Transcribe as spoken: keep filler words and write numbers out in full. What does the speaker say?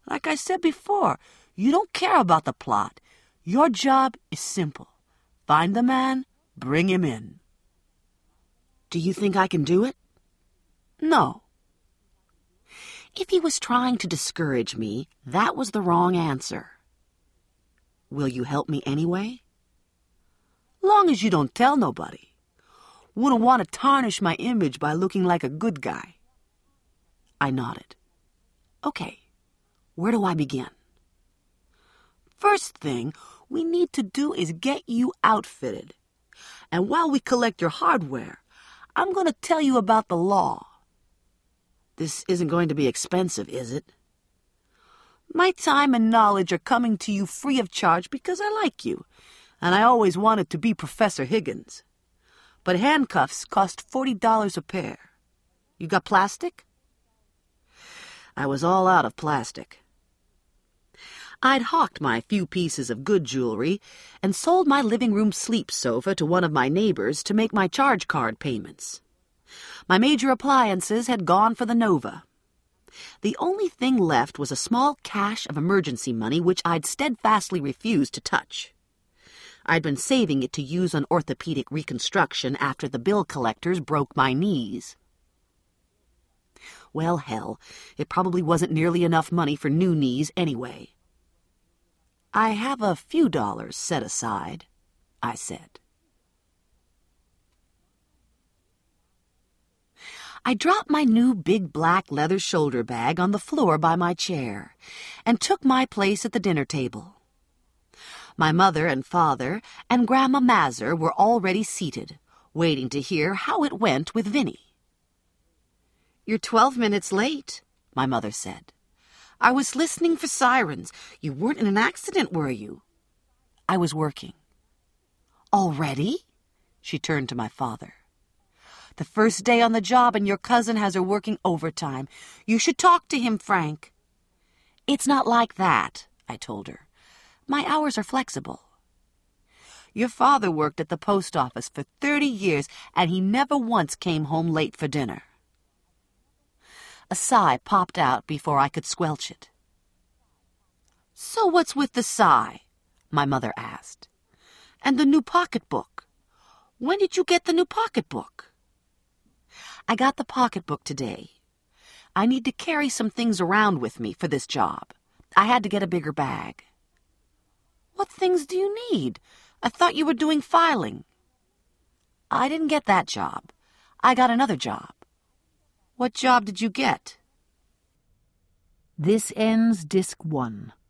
Like I said before, you don't care about the plot. Your job is simple. Find the man, bring him in. Do you think I can do it? No. If he was trying to discourage me, that was the wrong answer. Will you help me anyway? Long as you don't tell nobody. Wouldn't want to tarnish my image by looking like a good guy. I nodded. Okay, where do I begin? First thing we need to do is get you outfitted. And while we collect your hardware, I'm going to tell you about the law. This isn't going to be expensive, is it? My time and knowledge are coming to you free of charge because I like you, and I always wanted to be Professor Higgins. But handcuffs cost forty dollars a pair. You got plastic? I was all out of plastic. I'd hawked my few pieces of good jewelry and sold my living room sleep sofa to one of my neighbors to make my charge card payments. My major appliances had gone for the Nova. The only thing left was a small cache of emergency money which I'd steadfastly refused to touch. I'd been saving it to use on orthopedic reconstruction after the bill collectors broke my knees. Well, hell, it probably wasn't nearly enough money for new knees anyway. I have a few dollars set aside, I said. I dropped my new big black leather shoulder bag on the floor by my chair and took my place at the dinner table. My mother and father and Grandma Mazur were already seated, waiting to hear how it went with Vinny. "You're twelve minutes late," my mother said. "I was listening for sirens. You weren't in an accident, were you?" "I was working." "Already?" She turned to my father. "The first day on the job and your cousin has her working overtime. You should talk to him, Frank." "It's not like that," I told her. "My hours are flexible." "Your father worked at the post office for thirty years, and he never once came home late for dinner." A sigh popped out before I could squelch it. "So what's with the sigh?" my mother asked. "And the new pocketbook? When did you get the new pocketbook?" "I got the pocketbook today. I need to carry some things around with me for this job. I had to get a bigger bag." "What things do you need? I thought you were doing filing." "I didn't get that job. I got another job." "What job did you get?" This ends Disc One.